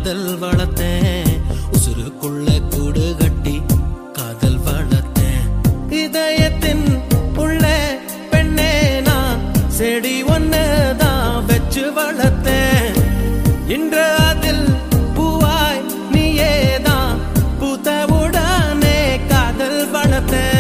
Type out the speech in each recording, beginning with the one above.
காதல் வளர்த்தேன் உசுருக்குள்ள கூடு கட்டி காதல் வளர்த்தேன் இதயத்தின் உள்ள பெண்ணே நான் செடி ஒன்னுதான் வச்சு வளர்த்தேன் இன்று அதில் பூவாய் நீயேதான் பூத்தவுடனே காதல் வளர்த்தேன்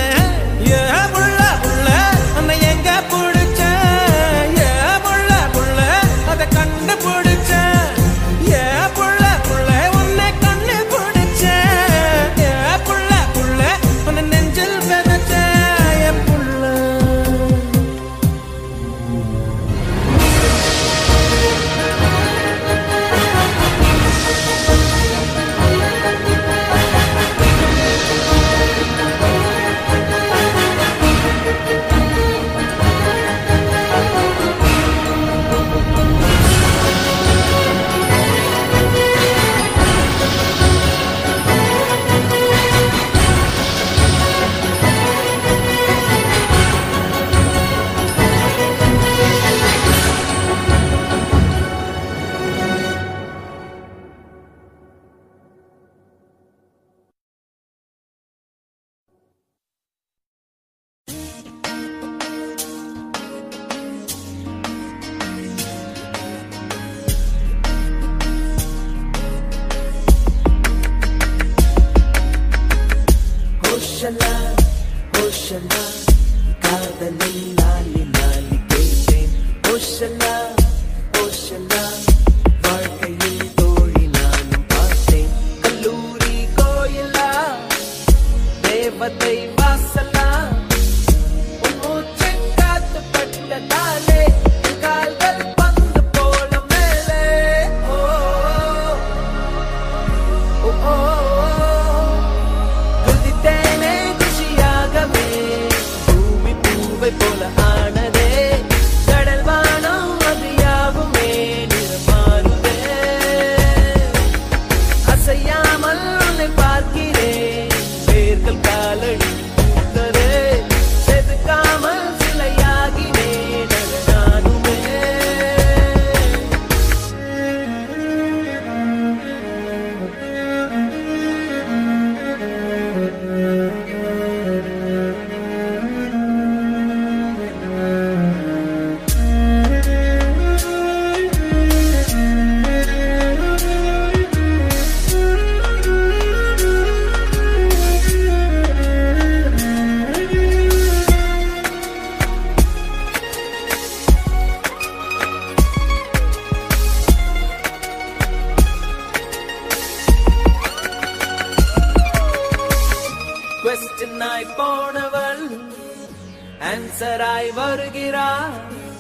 ஆன்சராய் வருகிறார்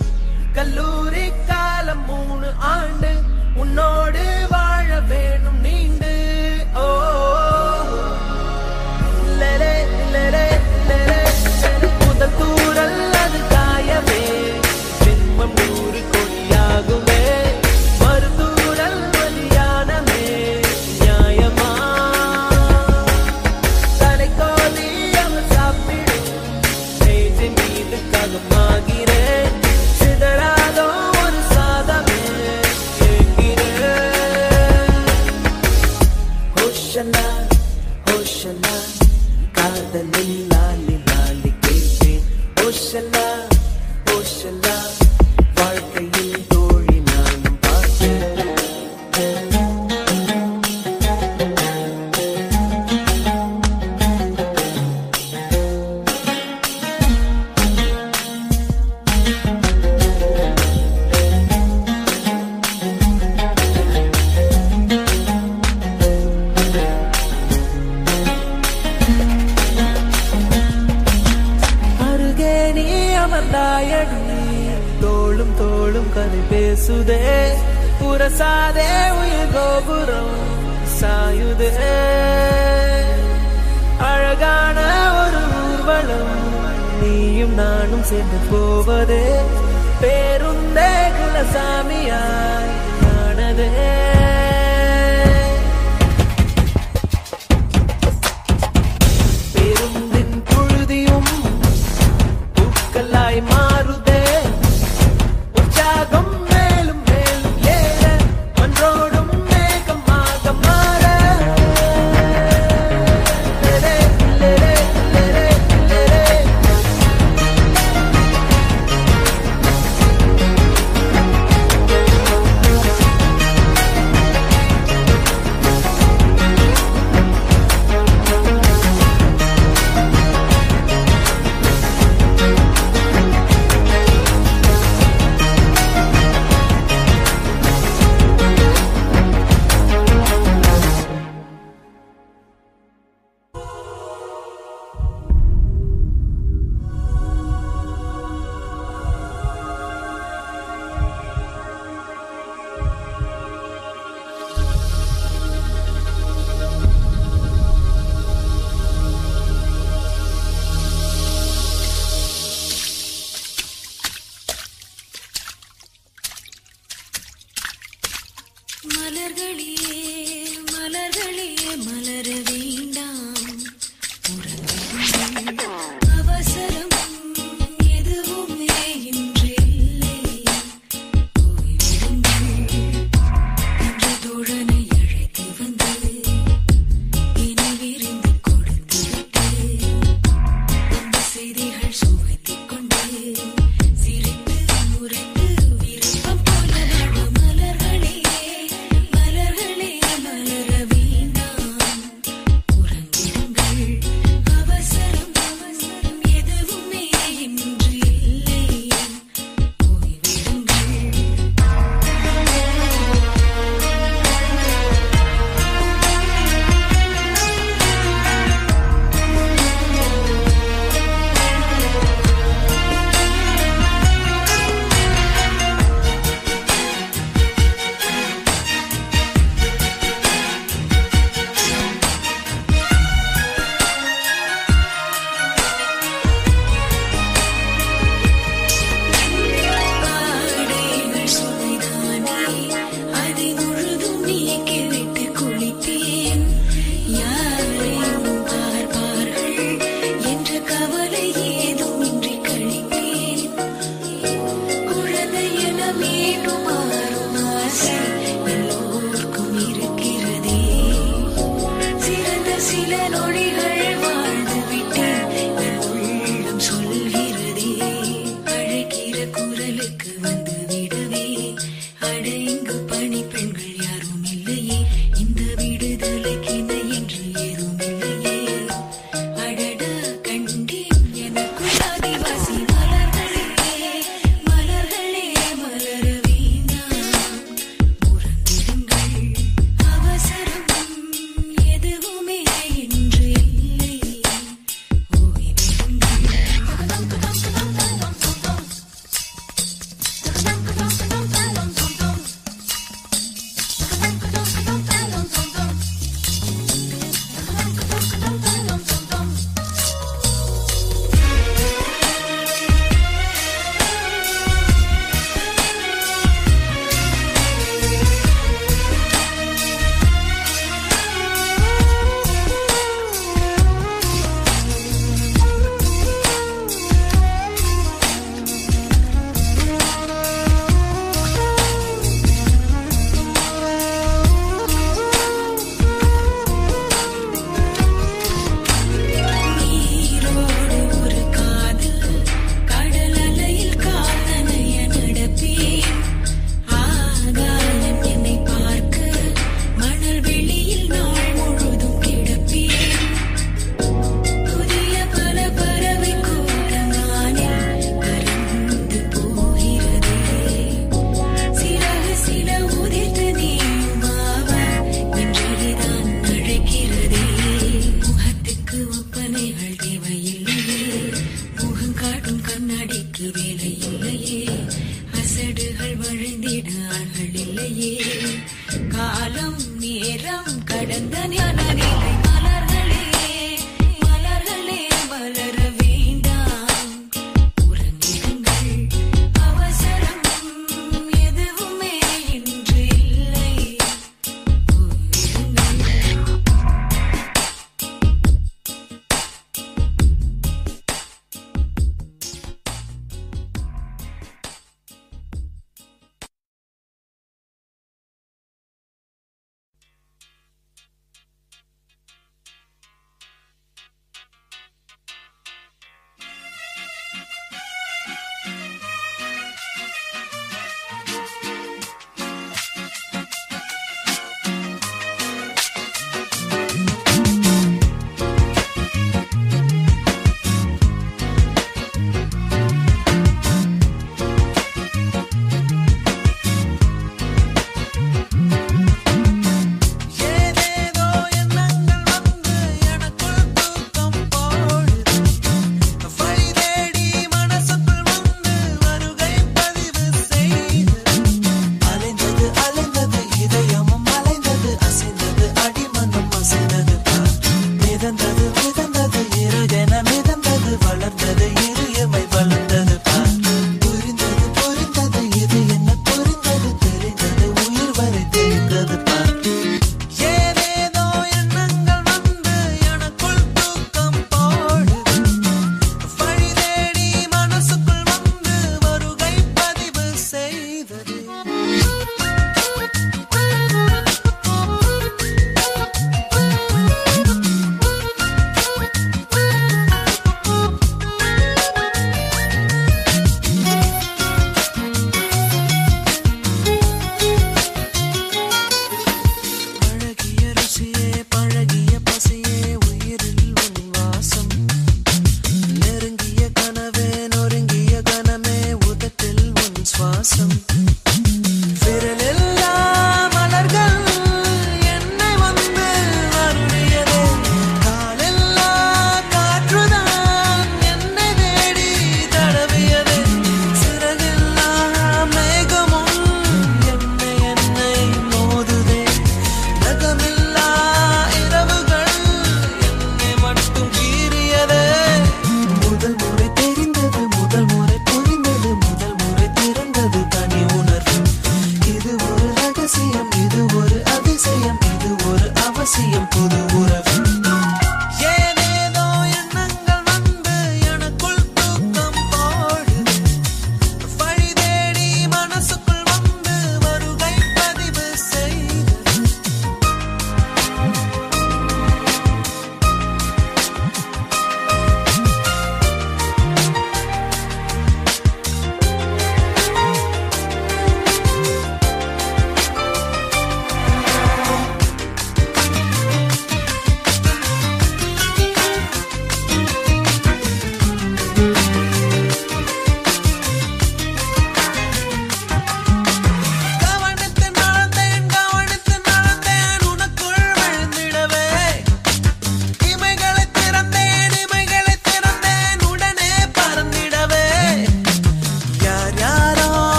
கல்லூரி காலம் 3 ஆண்டு உன்னோடு வாழ வேணும் நீண்டு ஓ லலே லலே லலே முதல் தூரல் அது காயவே ஜென்மம் 100 கொடியாகுமே மறுதூரல் வலியானமே நியாயமா தலைக்கோலி அவன் சாப்பிடும் மேஜின் மீது ககமாகிறேன் சிதறாதோ ஒரு சாதமே ஹோஷனா ஹோஷனா காதலில் லாலி லாலி கேட்டேன் ஹோஷனா ஹோஷனா வாழ்க்கையில் தோழி நானும் பார்த்தேன் தோளும் தோளும் கதை பேசுதே புரசாதே உயிர் கோபுரம் சாயுதே அழகான ஒரு ஊர்வலம் நீயும் நானும் சேர்ந்து போவதே பேருந்தே குலசாமியாய் ஆனதே பேருந்தின் புழுதியும் பூக்களாய் மாறுதே உற்சாகம் மேலும் மேலும் ஏற மன்றோடும் மேகம் மாறுதே மலர்களே மலர்களே மலர வேண்டாம் உறங்குங்கள். அவசரம் எதுவுமே இன்றில்லை போய்விடுங்கள் என்ற தோழனை அழைத்து வந்து இனி விருந்து கொடுத்து விட்டு அந்த செய்திகள் சுவைத்துக் கொண்டு சிரித்து முறைத்து விருப்பம் போல வாழ மலர்களே மலர்களே மலர வேண்டாம் உறங்கிடுங்கள். அவசரம் அவசரம் எதுவுமே இன்று இல்லை போய்விடுங்கள். ஆடைகள் சுவைதானே அதை முழுதும் நீக்கிவிட்டு குளித்தேன். யாரையும் பார்ப்பார்கள் என்ற கவலை ஏதுமின்றி கழித்தேன். குழந்தை என மீண்டும் மாறும் ஆசை எல்லோருக்கும் இருக்கிறதே. சிறந்த சில நொடிகள் வாழ்ந்து விட்டேன் என் உள்ளம் சொல்கிறதே. அழைக்கிற குரலுக்கு வந்து விடவே அட இங்கு பணி பெண்கள் யாரும் இல்லையே. இந்த விடுதலைக்கு இணை என்று ஏதும் இல்லையே. அடடா கண்டேன் எனக்குள் ஆதிவாசி மலர்களே மலர்களே மலர வேண்டாம் உறங்கிடுங்கள். அவசரம் எதுவுமே இன்று இல்லை ஓய்விடுங்கள். நீரோடு ஒரு காதல் கடல் அலையில் காதனைய நடப்பேன். ஆகாயம் என்னை பார்க்க மணல் வெளியில் நாள் முழுதும் கிடப்பேன். புதிய பல பறவை கூட்டமானில் பறந்து போகிறதே. சிறகு சில உதிர்த்து நீயுமாவா என்றுதான் அழைக்கிறதே. முகத்துக்கு ஒப்பனைகள் தேவையில்லையே. முகம் காட்டும் கண்ணாடிக்கு வேலை இல்லையே. அசடுகள் வழிந்திட ஆள்கள் இல்லையே. காலம் நேரம் கடந்த ஞான நிலை மலர்களே மலர்களே மலர வேண்டாம் உறங்கிடுங்கள். அவசரம் எதுவுமே இன்று இல்லை போய்விடுங்கள்.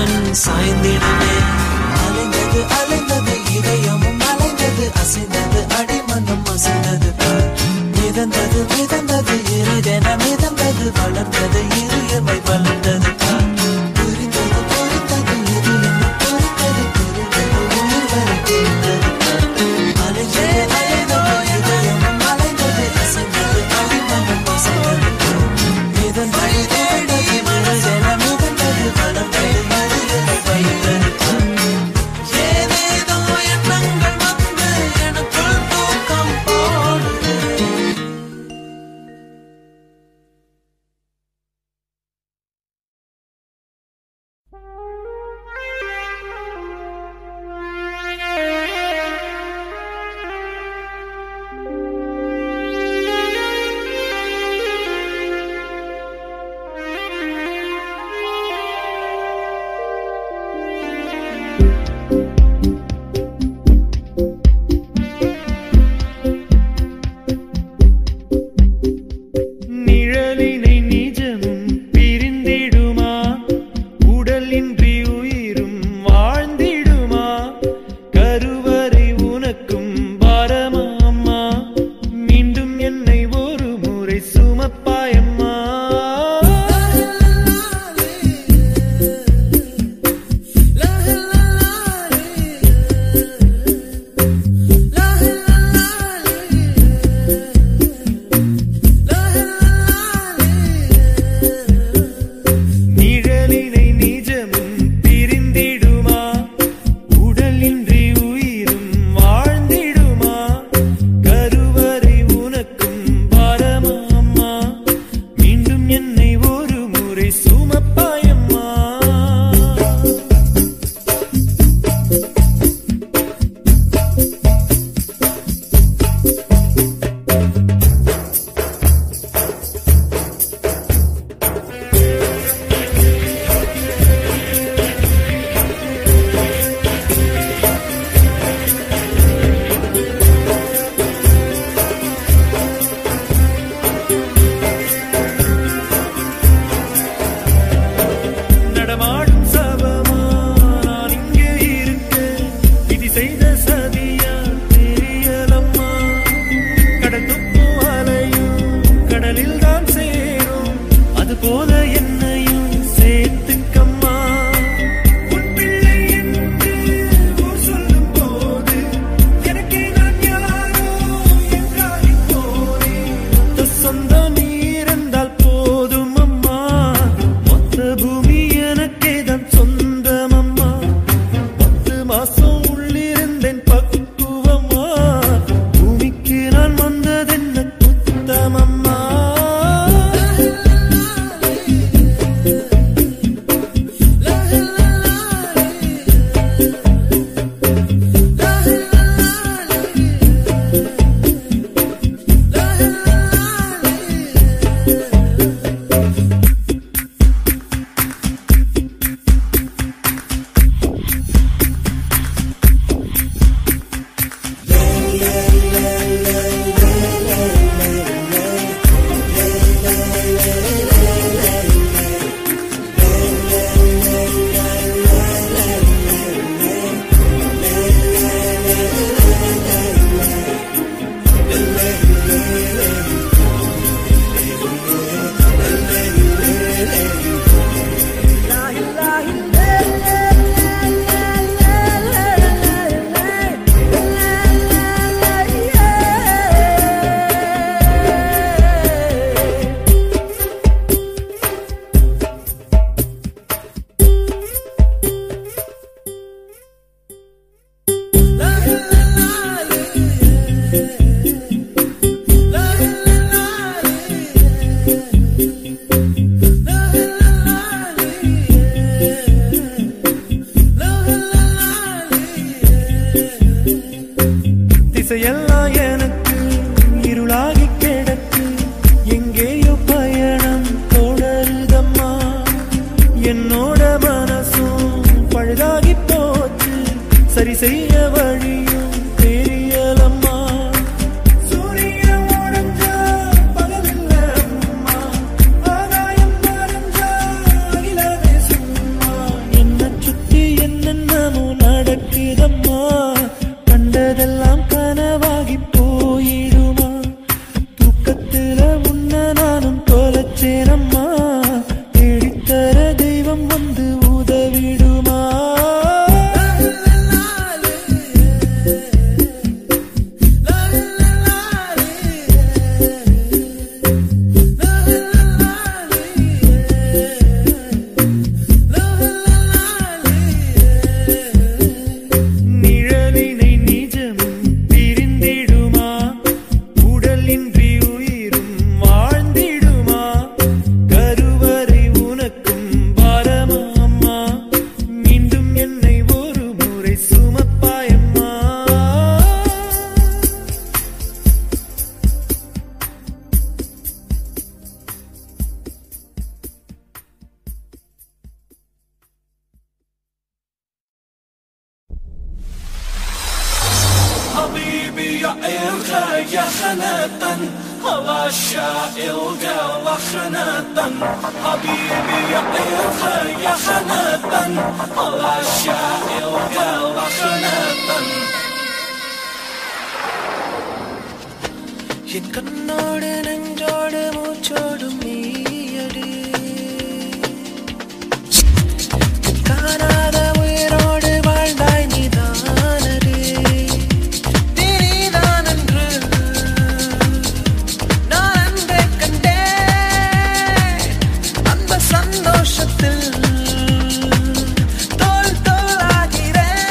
கண் சாய்ந்திடவே. அலைந்தது அலைந்தது இதயமும் அலைந்தது, அசைந்தது அடிமனம் அசைந்தது தான். மிதந்தது மிதந்தது இருதென மிதந்தது, வளர்ந்தது இருமை வளர்ந்தது தான். புரிந்தது புரிந்தது இது என்ன புரிந்தது, புரிந்தது உயிர் வரை புரிந்தது தான். அலைந்தது அலைந்தது இதயமும் அலைந்தது, அசைந்தது அடிமனம் அசைந்தது தான். மிதந்தது மிதந்தது இருதென மிதந்தது, வளர்ந்தது இருமை வளர்ந்தது தான். ஏதேதோ எண்ணங்கள் வந்து எனக்குள் தூக்கம் போடுது. நிழலினை நிஜமும் பிரிந்திடுமா, உடலின்றி உயிரும் வாழ்ந்திடுமா, கருவறை உனக்கும் பாரமா அம்மா, மீண்டும் என்னை ஒரு முறை சுமப்பாயம்மா. நிழலினை நிஜமும் பிரிந்திடுமா, உடலின்றி உயிரும் வாழ்ந்திடுமா, கருவறை உனக்கும் பாரமா அம்மா, மீண்டும் என்னை ஒரு முறை சுமப்பாயம்மா. நடமாடும் சபமா நான் இங்கே இருக்க, விதி செய்த சதியா தெரியலம்மா, கடல் துப்பும் அலையும் கடலில் தான் சேரும், அது போல என்னையும் சேர்த்துக்கம்மா. உன் பிள்ளை என்று ஊர் சொல்லும் போது எனக்கே நான் யாரோ என்றாடி போனேன். மொத்த சொந்தம் நீ இருந்தால் போதும் அம்மா, மொத்த பூமி எனக்கே தான் சொந்தம் அம்மா. 10 மாசம் உள்ளிருந்தேன் பக்குவமா, பூமிக்கு நான் வந்ததென்ன குத்தமம்மா. திசையெல்லாம் எனக்கு இருளாகி கிடக்கு, எங்கேயோ பயணம் தொடருதம்மா. என்னோட மனசும் பழுதாகி போச்சு, சரி செய்ய வழியும் தெரியலம்மா. சூரியன் உடைஞ்சா பகலில்ல அம்மா, ஆகாயம் மறைஞ்சா அகிலமே சும்மா. என்ன நேரம் வந்து உதவிடுமா? நிழலினை நிஜமும் பிரிந்திடுமா? உடலின்றி உயிரும் வாழ்ந்திடுமா? கருவறை உனக்கும் பாரமாம்மா? மீண்டும் என்னை ஒரு முறை சுமப்பாயம்மா? حبيبي يا إلغى يا خناة هلا الشائل قال خناة حبيبي يا إلغى يا خناة هلا الشائل قال خناة என் கண்ணோடு நெஞ்சோடு மூச்சோடும் நீயடி காணாத உயிரோடு வாழ்ந்தாய் நீதானடி நீதான் என்று நான் அன்றே கண்டேன் அந்த சந்தோஷத்தில் தோல் தோலாகிறேன்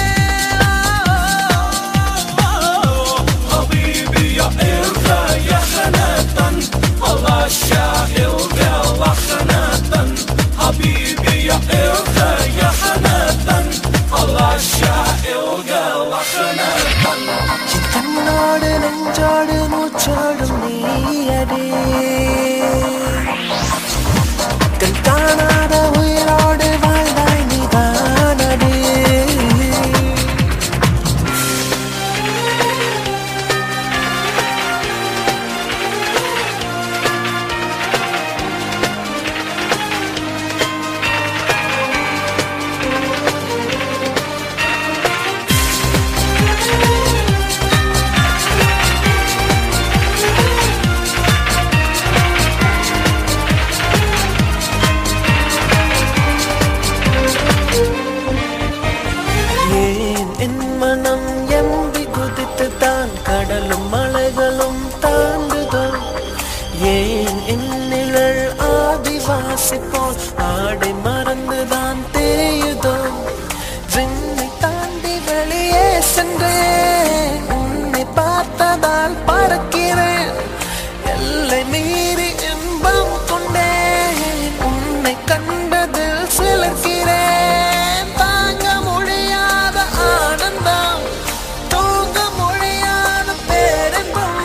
حبيبي يا إلغى يا خناة الله الشائل قال خناة حبيبي يا إلغى يا خناة الله الشائل قال خناة என் கண்ணோடு நெஞ்சோடு மூச்சோடும் நீயடி கண் காணாத உயிரோடு வாழ்ந்தாய் நீதானடி ஏன் என் மனம் எம்பி குதித்து தான் கடலும் மலைகளும் தாண்டுதோ? ஏன் என் நிழல் ஆதிவாசி போல் ஆடை மறந்துதான் தேயுதோ? விண்ணை தாண்டி வெளியே சென்றேன் உன்னை பார்த்ததால் பறக்கிறேன் எல்லை மீறி இன்பம் கொண்டேன் உன்னை கண்டதில் சிலிர்க்கிறேன் தாங்க முடியாத ஆனந்தம் தூங்க முடியாத பேரின்பம்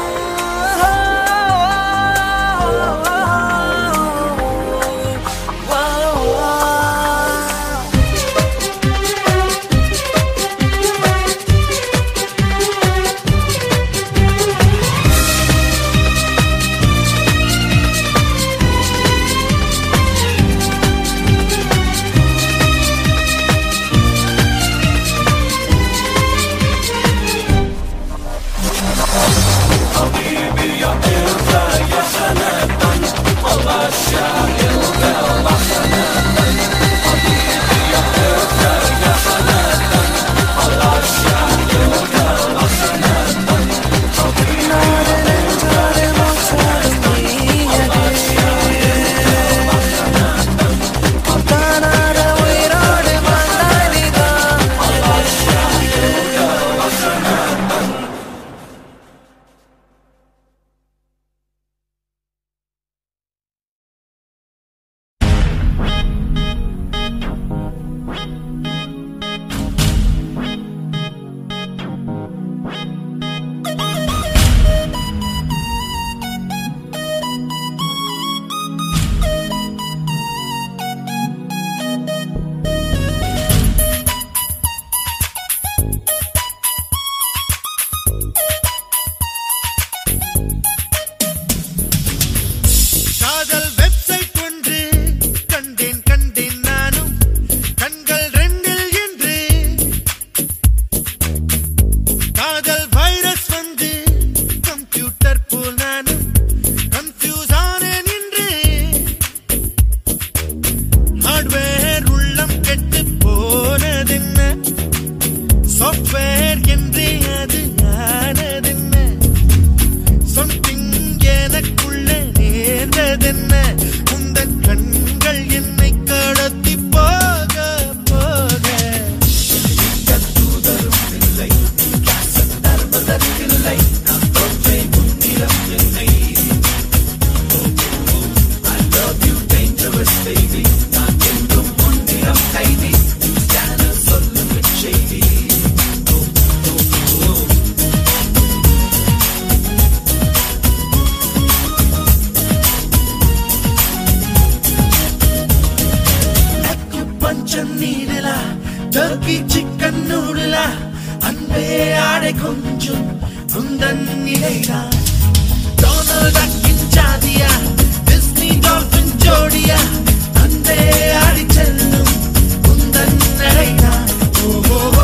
கிச்சன் நீடலா டர்க்கி சிக்கன் நூடலா அன்பே ஆடை கொஞ்சம் உந்தன் நிலைதான் டொனால்ட் டக்கின் ஜாதியா டிஸ்னி டால்பின் ஜோடியா அன்பே ஆடி செல்லும் உந்தன் நடைதான் ஓஹோ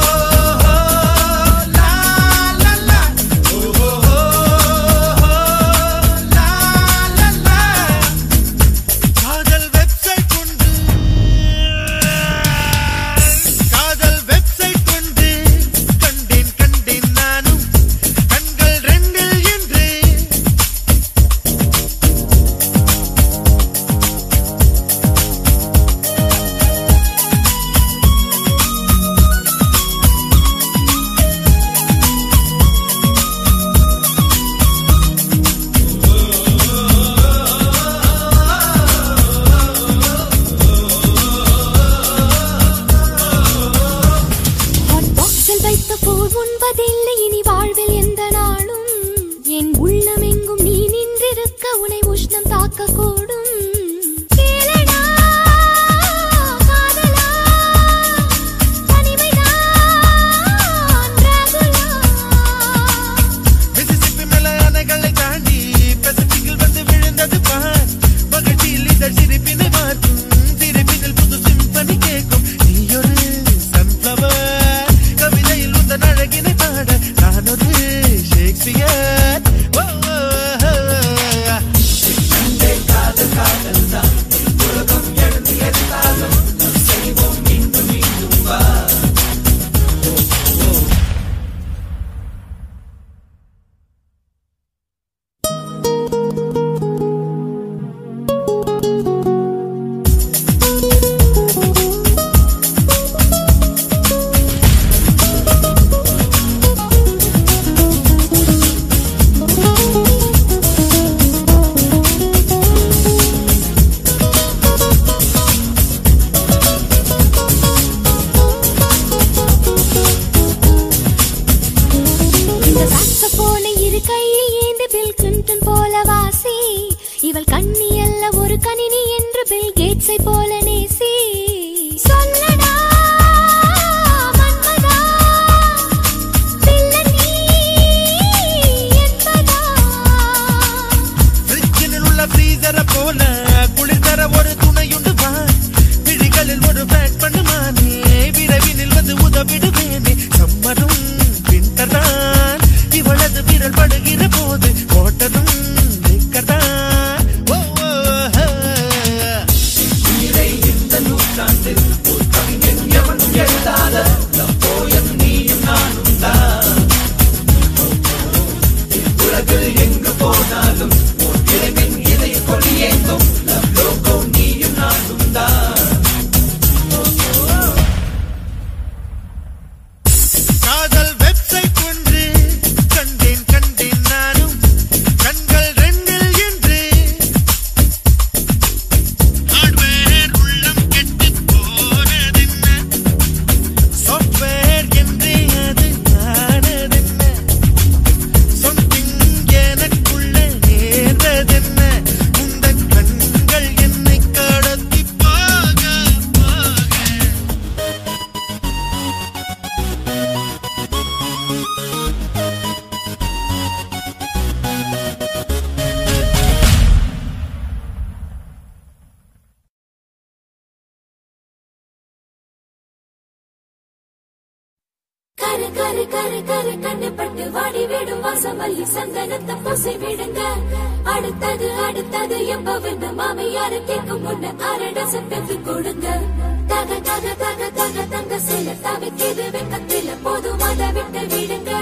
கண்ணுப்பட்டு வாடி விடும் வாசமல்லி சந்தனத்தை பூசி விடுங்க அடுத்தது அடுத்தது எப்பவென்று மாமியாரு கேட்கும் முன்ன அரடசம் பெற்று கொடுங்க தக தக தக தக தங்க சில தவிக்கிது வெக்கத்தில போதும் அதை விட்டு விடுங்க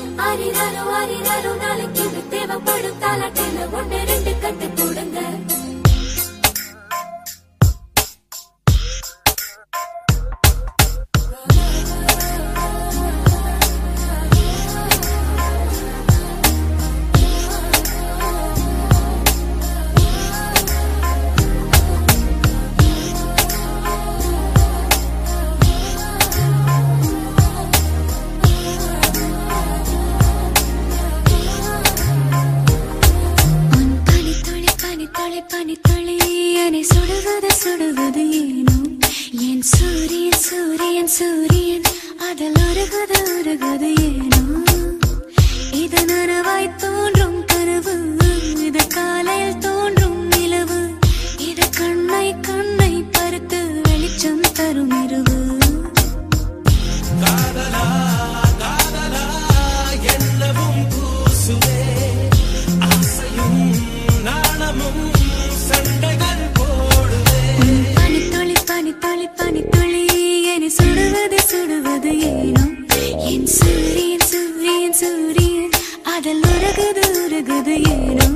ஆரிராரோ நாளைக்கு தேவைப்படும் தாலாட்டில ஒன்று ரெண்டு கட்டு கொடுங்க சூரியன் சூரியன் சூரியன் அதில் உருகுது உருகுது ஏனோ இது நனவாய் தோன்றும் கனவு இது காலையில் தோன்றும் நிலவு இது கண்ணை கண்ணை பருத்து வெளிச்சம் தரும் இரவு காதலா காதலா என்னவும் பூசுவே ஆசையும் நாணமும் சண்டைகள் போடுவே பனித்துளி பனித்துளி பனித்துளி என்னை சுடுவது சுடுவது ஏனோ என் சூரியன் சூரியன் சூரியன் அதில் உருகுது உருகுது ஏனோ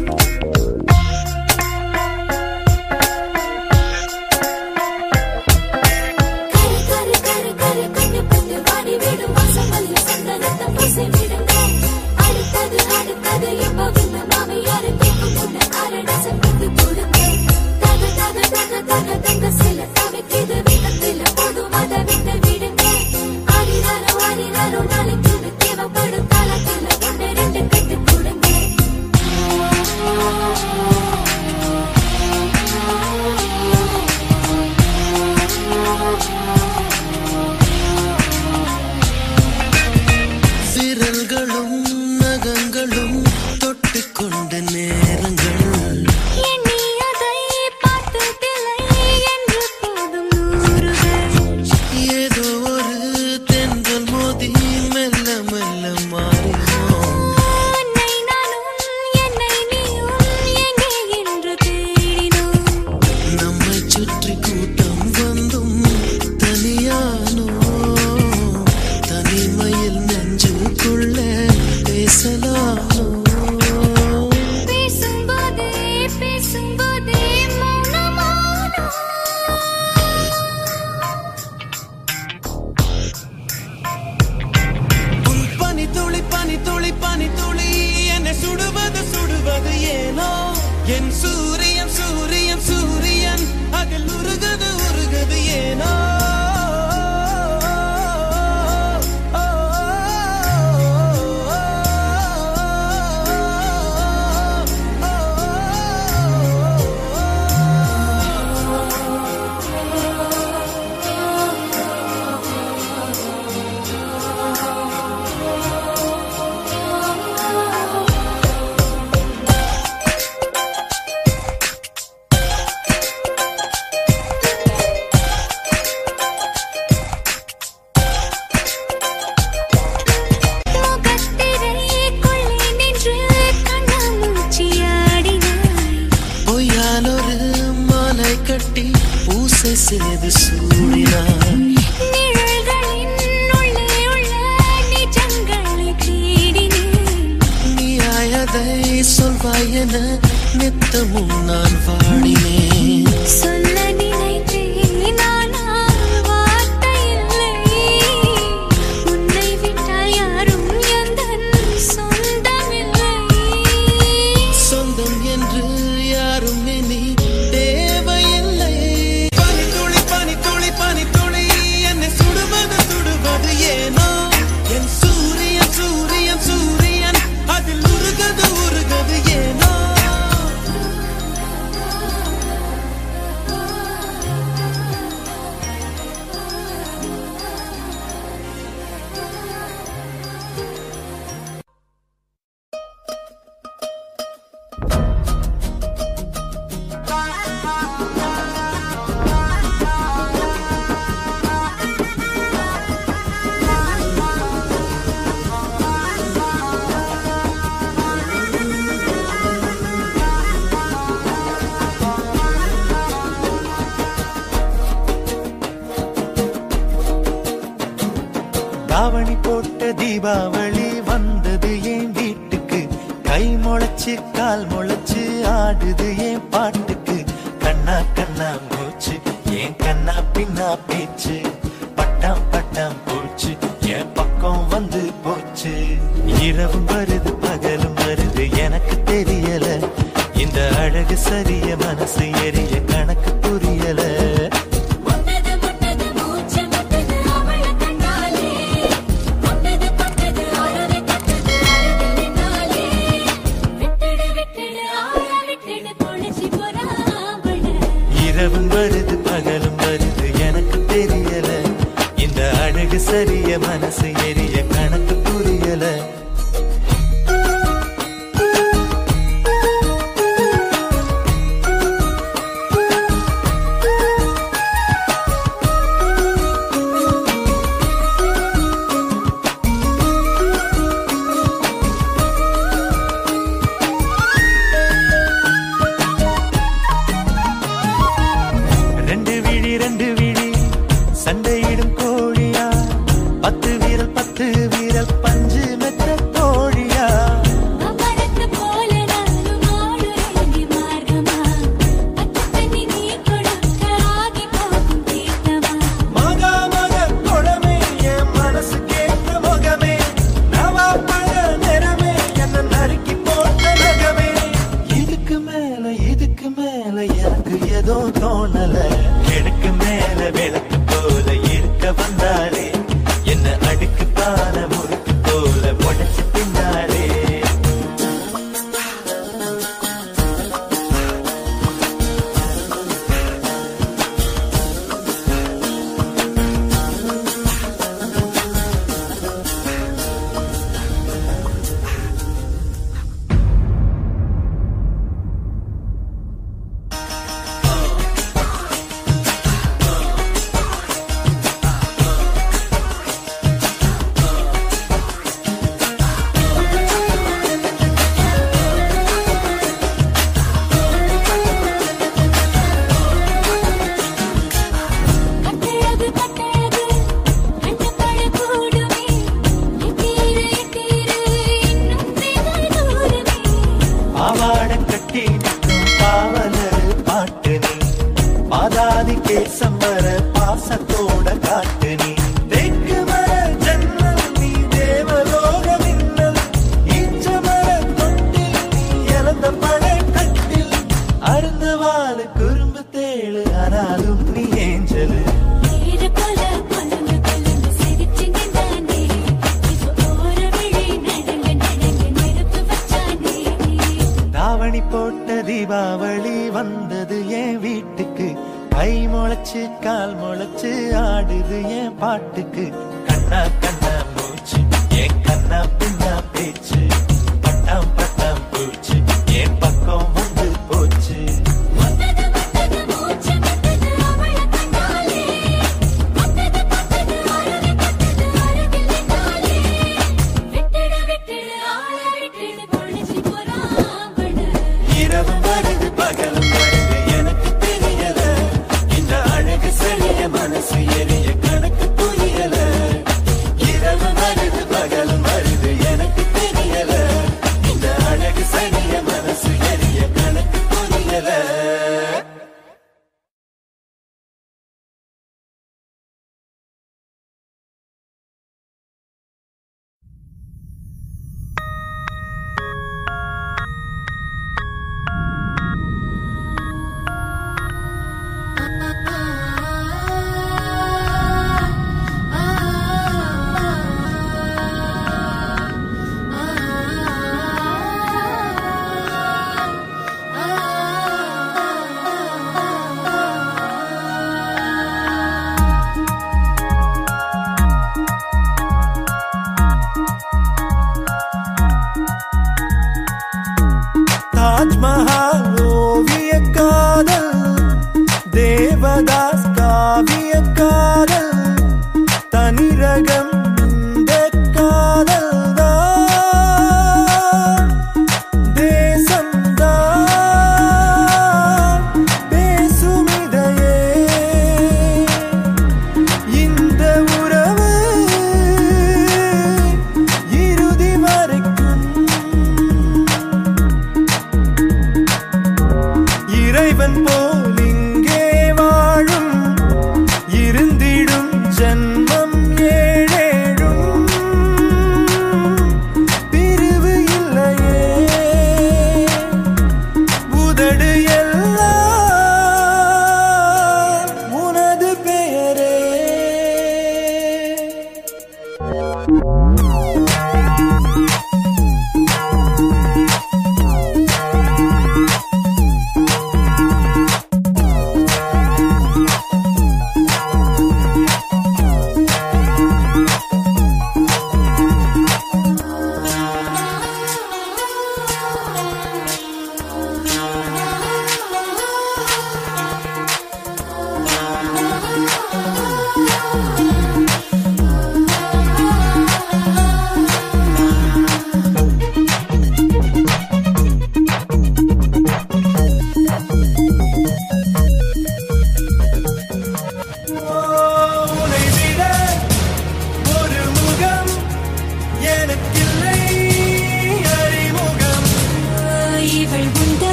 நித்தமும் நான் வாடினேன் சொல்ல நினைத்தேன் ஆனால் வார்த்தை இல்லை உன்னை விட்டால் யாரும் எந்தன் சொந்தமில்லை சொந்தம் என்று யாரும் இனி தேவையில்லை பனித்துளி பனித்துளி பனித்துளி என்னை சுடுவது சுடுவது ஏனோ என் சூரியன் சூரியன் சூரியன் அதில் உருகது உருகது ஏனோ தாவணி போட்ட தீபாவளி வந்தது என் வீட்டுக்கு கை முளைச்சு கால் முளைச்சு ஆடுது என் பாட்டுக்கு கண்ணா கண்ணா மூச்சு என் கண்ணா பின்னா பேச்சு பட்டாம் பட்டாம் போச்சு என் பக்கம் வந்து போச்சு இரவும் வருது பகலும் வருது எனக்கு தெரியல இந்த அழகு சரிய மனசு எரிய கணக்கு புரியல இரவும் வருது பகலும் வருது எனக்கு தெரியும் அழகு சரிய மனசு எரிய கணக்கு புரியல. ரெண்டு விழி சண்டையிடும் கோழியா, 10 வீரல் 10 வீரல் பஞ்சு மெத்த தோழியா. மகா மக குளமே என் மனசு கேட்ட முகமே, நவா பழ நிறமே என்ன நறுக்கி போட்ட நகமே. இதுக்கு மேல எனக்கு ஏதோ தோணல. எனக்கு மேல விளக்கு போல இருக்க வந்தாலே, என்ன அடுக்கு பான முறுக்கு போல உடைச்சு பின்னாலே. பாவாட கட்டி நிற்கும் பாவலர் பாட்டு நீ, பாதாதி கேசம்பர பாசத்தோட காட்டு நீ. தெற்கு மர ஜன்னல் நீ தேவலோக மின்னல், ஈச்ச மர தொட்டில் நீ இழந்த பழ கட்டில். அருந்த வாழ குறும்பு தேழு ஆனாலும் நீ ஏஞ்சலு. தாவணி போட்ட தீபாவளி வந்தது என் வீட்டுக்கு, கை முளைச்சு கால் முளைச்சு ஆடுது என் பாட்டுக்கு. கண்ணா கண்ணா மூச்சு என் கண்ணா பின்னா பேச்சு, பட்டாம் பட்டாம் பூச்சு என் பக்கம் வந்து போச்சு. இரவும் வருது பகலும் வருது எனக்கு தெரியல, இந்த அழகு சரிய மனசு எரிய கணக்கு புரியல. இரவும் வருது பகலும் வருது எனக்கு தெரியல, இந்த அழகு சரிய மனசு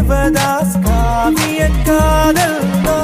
தேவதாஸ் காவிய காதல்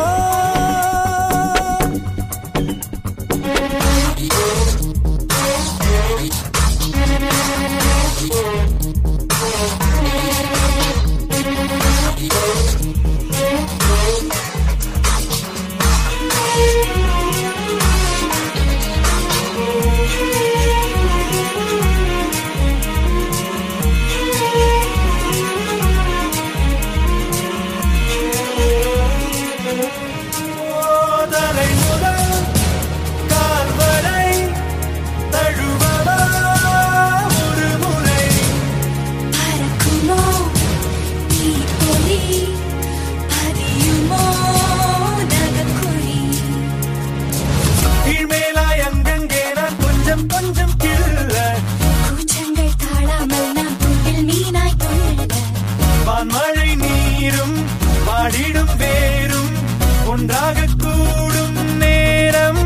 மழை நீரும் வாடிடும் வேரும் ஒன்றாக கூடும் நேரம்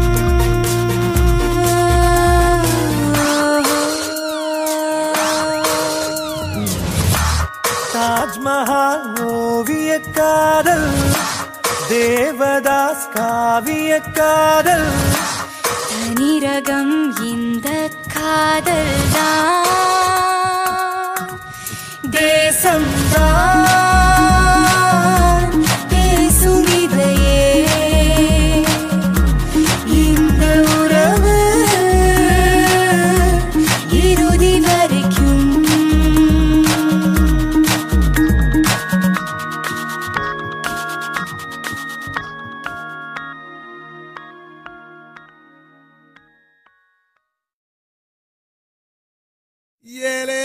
தாஜ்மஹால் ஓவிய காதல் தேவதாஸ் காவிய காதல் தனிரகம் இந்த காதல் தான் தேசம் பேசும் இதையே இந்த உறவு இறுதி வரைக்கும் ஏலே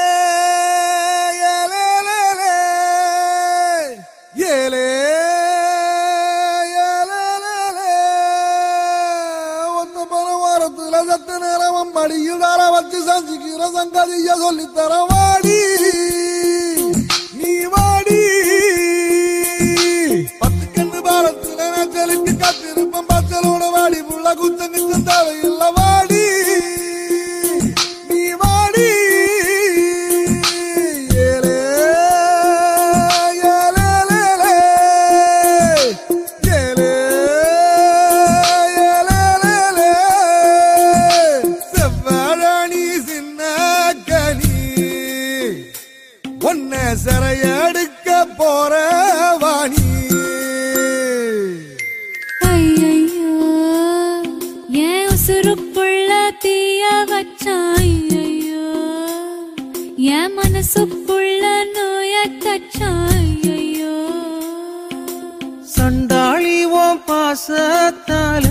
சங்கதிய சொல்லித்தர வாடி நீ வாடி 10 கண்ணு பாலத்துல நச்சலுக்கு காத்திருப்பம் பச்சலோட வாடி புள்ள குத்தங்கு தேவையில்ல வாடி நீ வாடி ஏலே சரையடுக்க போற வாணி ஐயையோ ஏன் உசுருக்குள்ள தீய வச்சான் ஐயையோ என் மனசுக்குள்ள நோய கச்சான் ஐயையோ சண்டாளி ஓம் பாசத்தால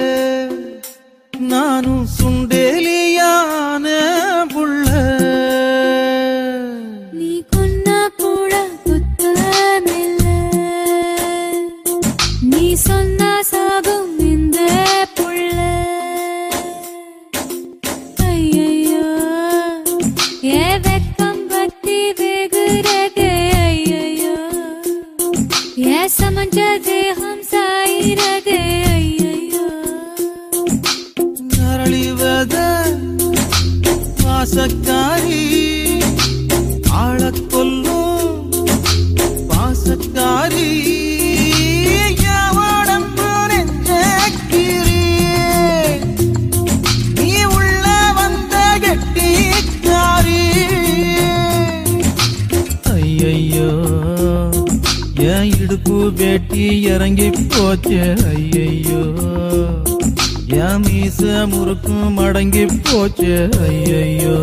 நானும் சுண்டேலியான புள்ள சொன்னா சாகும் இந்த புள்ள ஐயையோ ஏ வெக்கம் பத்தி வெகுரதே ஐயையோ ஏ சமஞ்ச தேகம் சாயிரதே ஐயையோ நரளிவத வாசக்காரி ஆளக் கொல்லும் வாசக்காரி இடுப்பு வேட்டி இறங்கி போச்சு ஐயையோ என் மீச முறுக்கு மடங்கி போச்சு ஐயையோ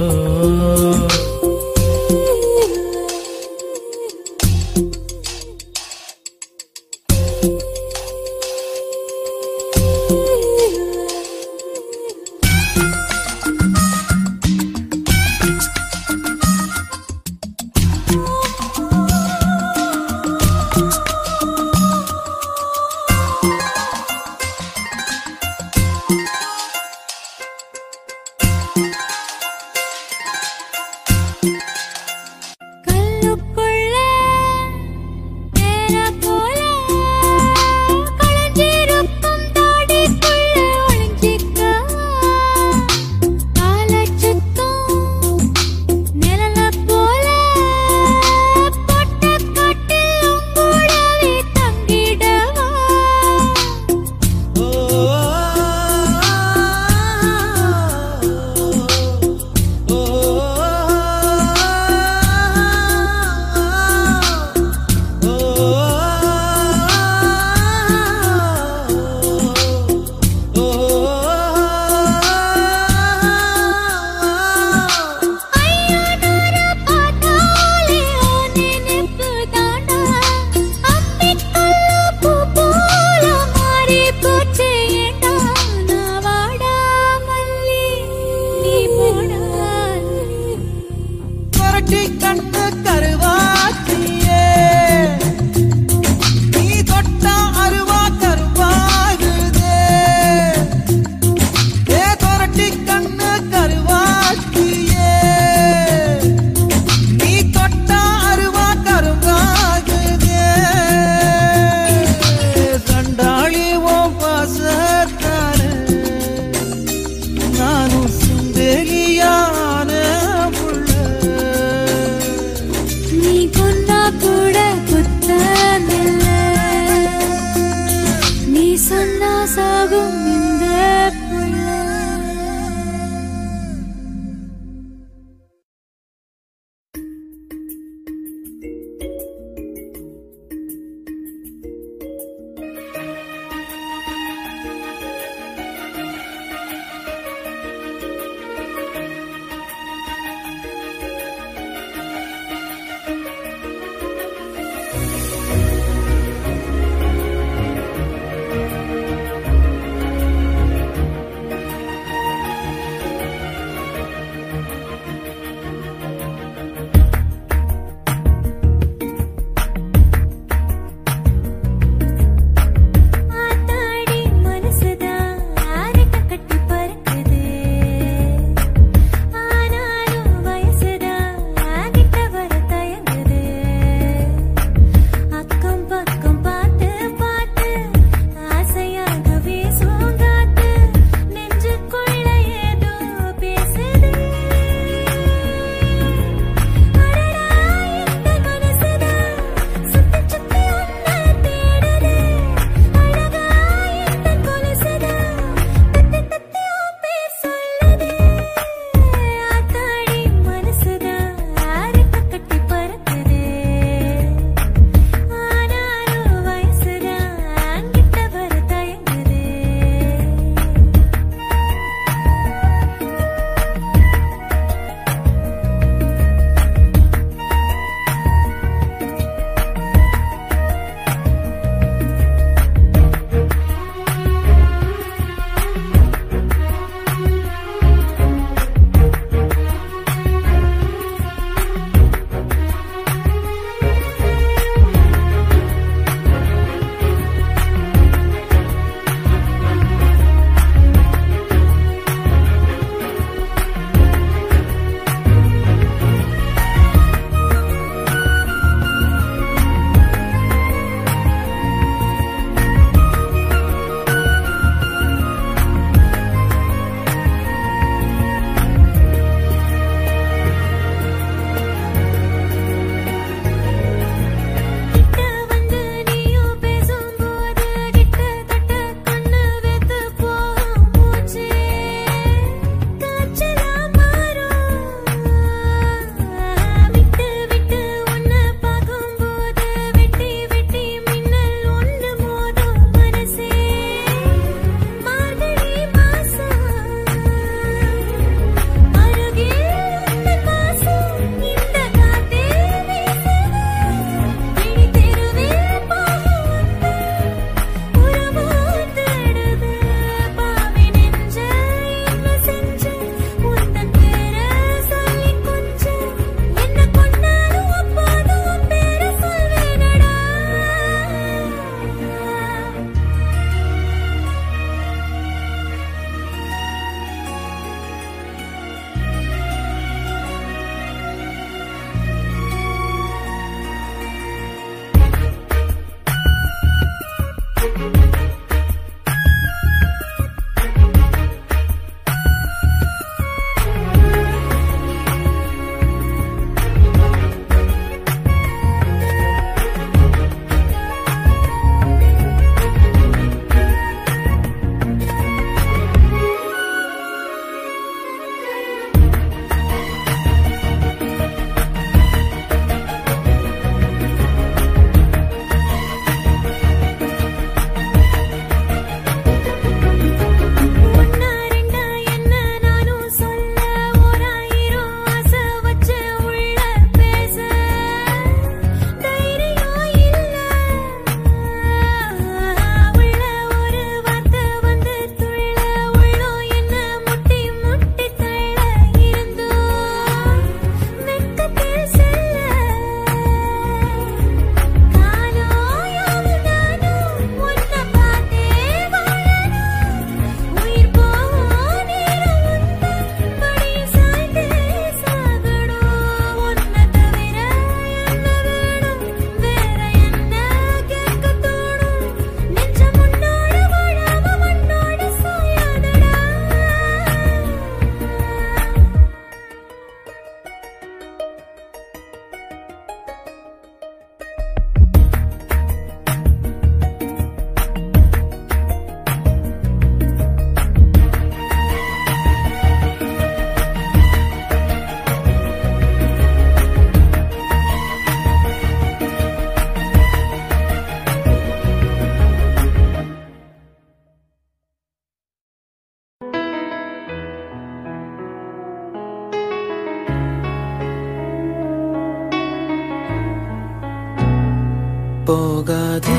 போகாதே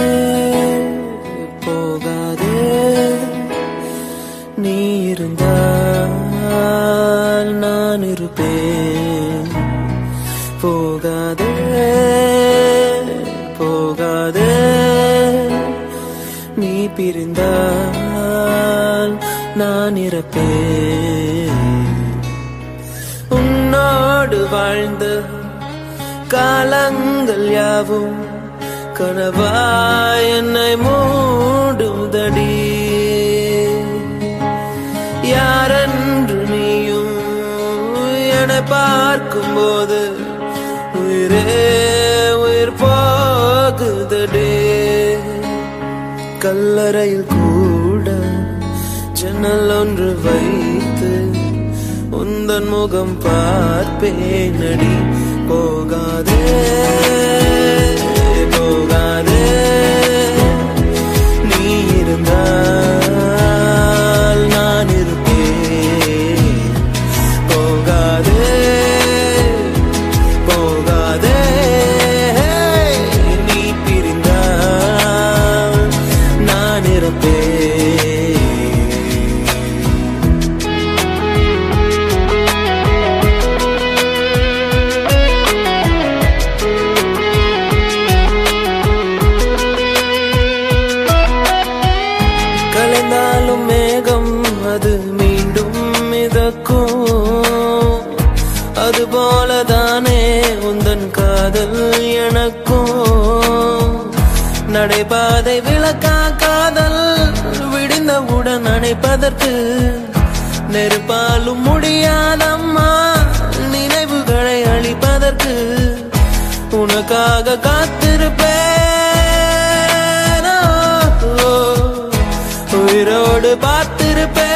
போகாதே நீ இருந்தால் நான் இருப்பேன் போகாதே போகாதே நீ பிரிந்தால் நான் இறப்பேன் உன்னோடு வாழ்ந்த காலங்கள் யாவும் கனவாய் என்னை மூடுதடி யாரென்று நீயும் என்னை பார்க்கும்போது உயிரே உயிர் போகுதடி கல்லறையில் கூட ஜன்னல் ஒன்று வைத்து உந்தன் முகம் பார்ப்பேனடி போகாதே போகாதே நீ இருந்தால் நான் இருப்பேன் போகாதே போகாதே நீ பிரிந்தால் நான் இருப்பேன் அது மீண்டும் மிதக்கும் அதுபோலதானே உந்தன் காதல் எனக்கும் நடைபாதை விளக்கா காதல் விடிந்தவுடன் அணைப்பதற்கு நெருப்பாலும் முடியாதம்மா நினைவுகளை அழிப்பதற்கு உனக்காக காத்திருப்பேன் உயிரோடு பார்த்திருப்பேன்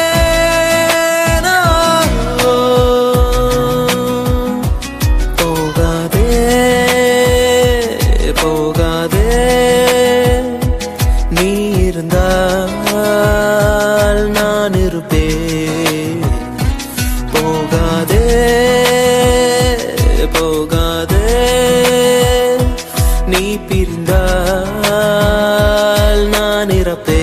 போகாதே போகாதே நீ இருந்தால் நான் இருப்பேன் போகாதே போகாதே நீ பிரிந்தால் நான் இறப்பேன்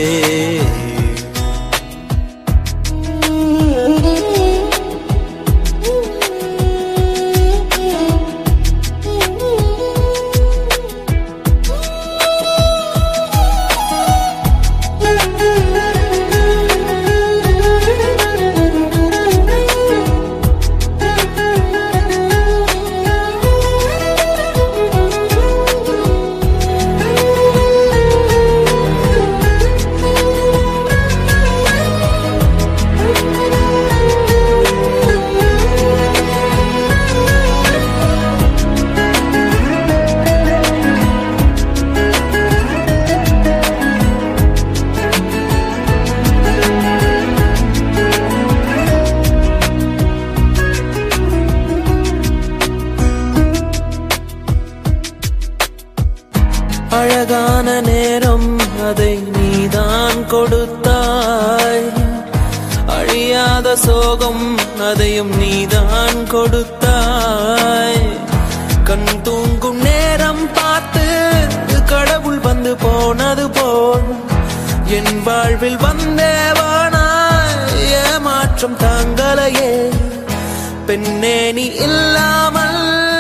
அழகான நேரம் அதை நீதான் கொடுத்தாய் அழியாத சோகம் அதையும் நீதான் கொடுத்தாய் கண் தூங்கும் நேரம் பார்த்து கடவுள் வந்து போனது போல் என் வாழ்வில் வந்தேவானாய் ஏமாற்றம் தாங்களையே பெண்ணே நீ இல்லாமல்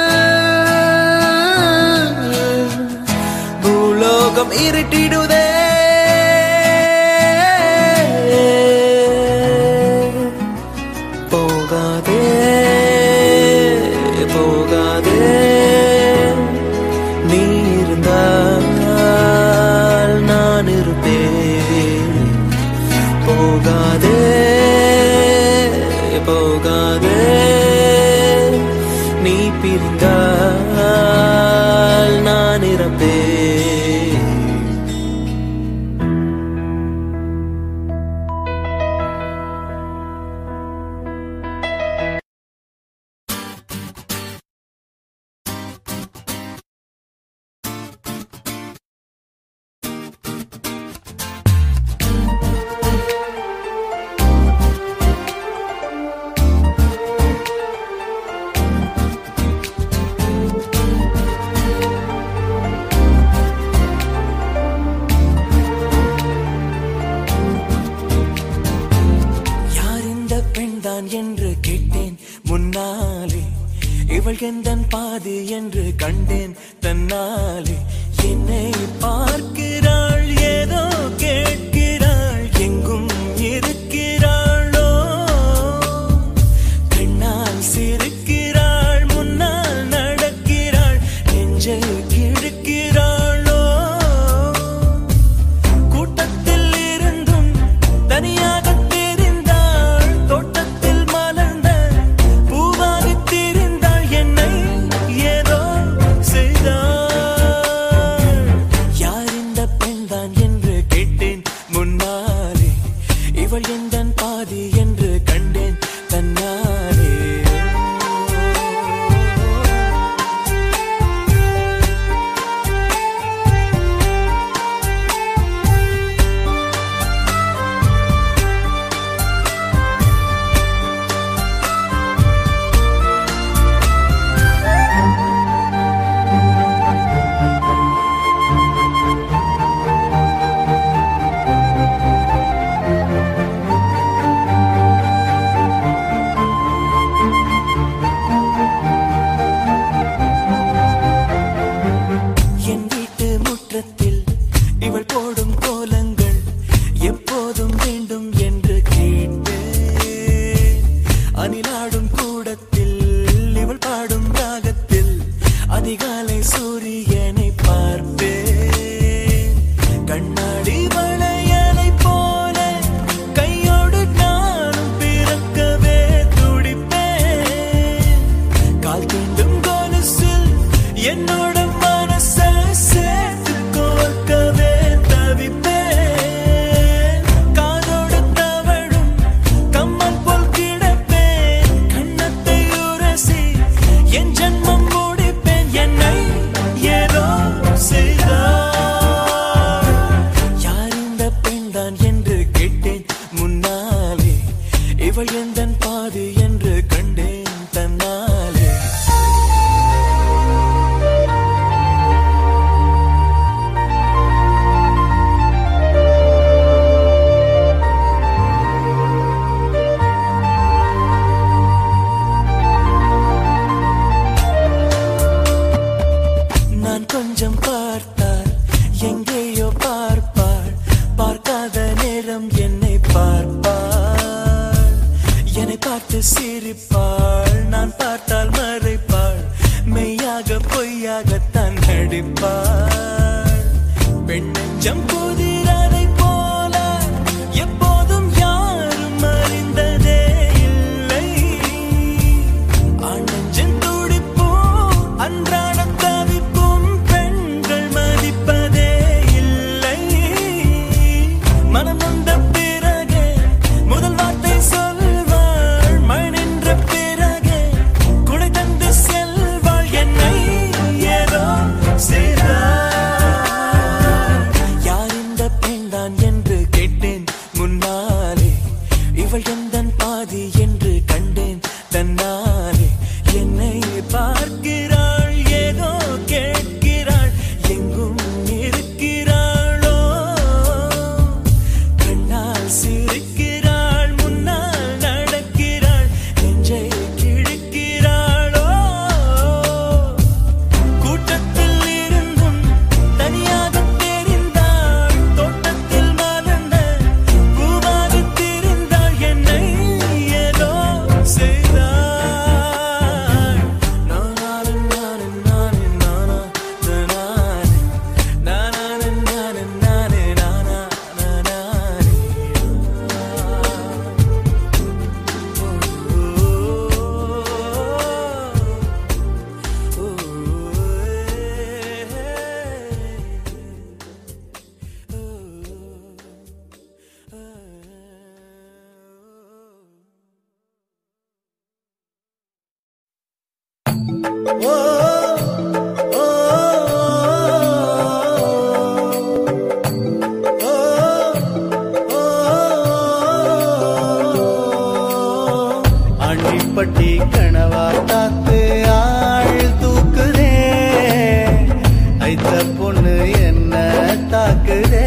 பூலோகம் இருட்டிடுதே போகாதே போகாதே நீ இருந்தால் நான் இருப்பேன் போகாதே போகாதே நீ பிரிந்தால் நான் இறப்பேன் இவள்கெந்தன் பாதி என்று கண்டேன் தன்னாலே. என்னை பார்க்கிறாள், ஏதோ கேட்கிறாள், எங்கும் இருக்கிறாளோ. கண்ணால் சிரிக்கிறாள், முன்னால் நடக்கிறாள், நெஞ்சை கிழக்கிறாளோ. கூட்டத்தில் இருந்தும் தனியாக தெரிந்தாள், தோட்டத்தில் மலர்ந்த பூவாக தெரிந்தாள், என்னை ஏதோ செய்தாள். யார் இந்த பெண்தான் என்று கேட்டேன் முன்னாலே. இவள் எந்தன் பாதி என்று கண்டேன் தன்னாலே. என் வீட்டு முற்றத்தில் இவள் போடும் கோலங்கள் எப்போதும் வேண்டும் என்று கேட்டேன். அணிலாடும் கூடத்தில் இவள் பாடும் ராகத்தில் அதிகாலை சூரியனை பார்ப்பேன். கண்ணாடி வளையலை போல கையோடு நானும் பிறக்கவே துடிப்பேன். கால் தீண்டும் கொலுசில் என்னோட மனசை சேர்த்து கோர்க்கவே தவிப்பேன். காதோடு தவழும் கம்மல் போல் கிடப்பேன். கண்ணத்தை உரசி என் ஜன்மம் முடிப்பேன். என்னை ஏதோ செய்தாள். யார் இந்த பெண்தான் என்று கேட்டேன் முன்னாலே. இவள் எந்தன் பாதி என்று கண்டேன் தன்னாலே. நான் கொஞ்சம் பார்த்தால் எங்கேயோ பார்ப்பாள், பார்க்காத நேரம் என்னை பார்ப்பாள். என்னை பார்த்து சிரிப்பாள், நான் பார்த்தால் மறைப்பாள், மெய்யாக பொய்யாகத்தான் நடிப்பாள். பெண் நெஞ்சம் புதிரதை போல எப்போதும் யாரும் அறிந்ததே இல்லை. ஆண் நெஞ்சின் துடிப்பும் அன்றாட தவிப்பும் பெண்கள் மதிப்பதே இல்லை. மனம் வந்த பிறகே முதல் வார்த்தை சொல்வாள், மழை நின்ற பிறகே குடை தந்து செல்வாள். என்னை ஏதோ செய்தாள். யார் இந்த பெண்தான் என்று கேட்டேன் முன்னாலே. இவள் எந்தன் பாதி என்று கண்டேன் தன்னாலே. என்னை பார்க்கிறாள், ஏதோ கேட்கிறாள், எங்கும் இருக்கிறாளோ. கண்ணால் சிரிக்கிறாள், முன்னால் நடக்கிறாள், நெஞ்சை கிழக்கிறாளோ. கூட்டத்தில் இருந்தும் தனியாக தெரிந்தாள், தோட்டத்தில் மலர்ந்த பூவாக தெரிந்தாள், என்னை ஏதோ செய்தாள். நானாலே நானே நானே நானா நானே நானாலே நானே நானே நானா நானே. ஆண்டிப்பட்டி கனவா தாத்து ஆள் தூக்குதே, ஐத்த பொண்ணு என்ன தாக்குதே.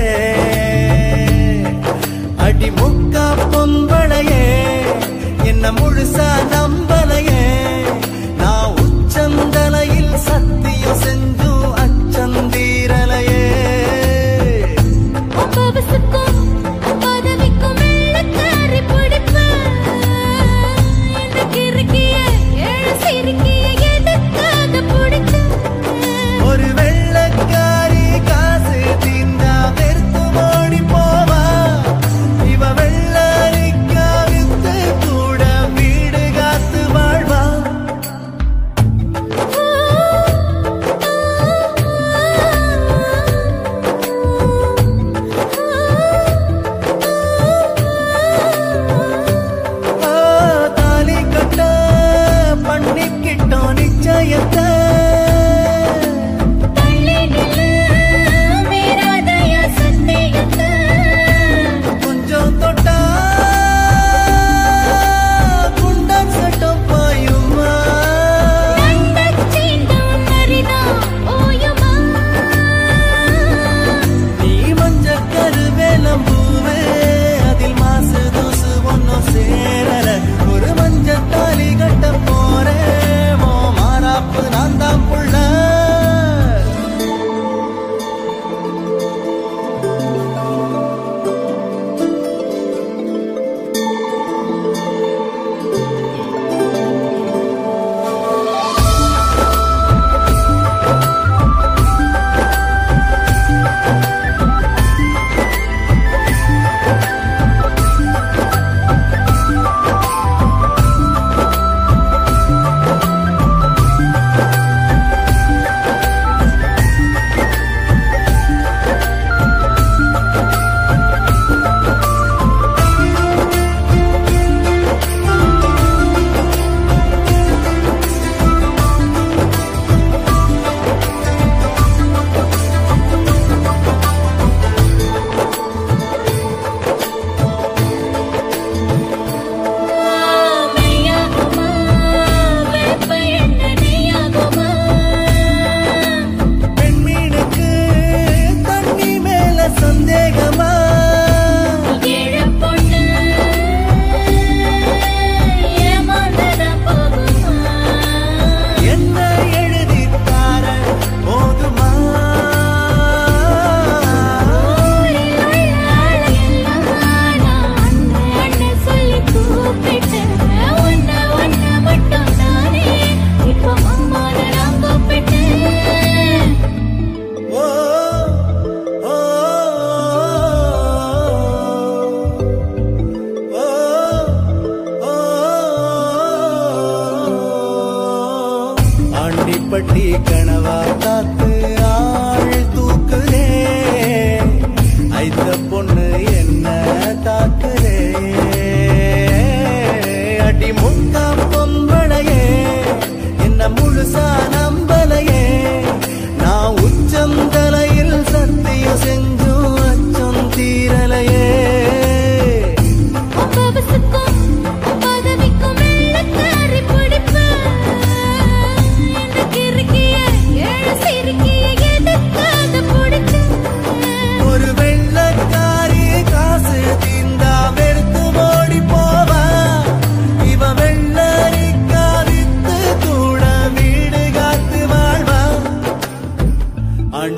அடி முக்கா பொம்பளையே என்ன முழுசா நம்பலையே. நான் உச்சம்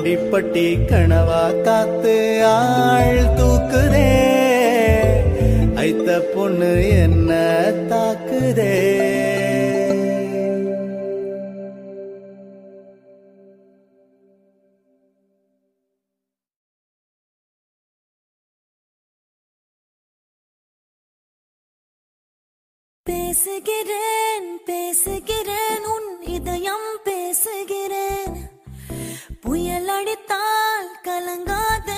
அடிப்பட்டி கனவா காத்து ஆள் தூக்குதே ஐத்த பொண்ணு என்ன தாக்குதே பேசுகிறேன் பேசுகிறேன் உன் இதயம் பேசுகிறேன் புயல் அடித்தால் கலங்காத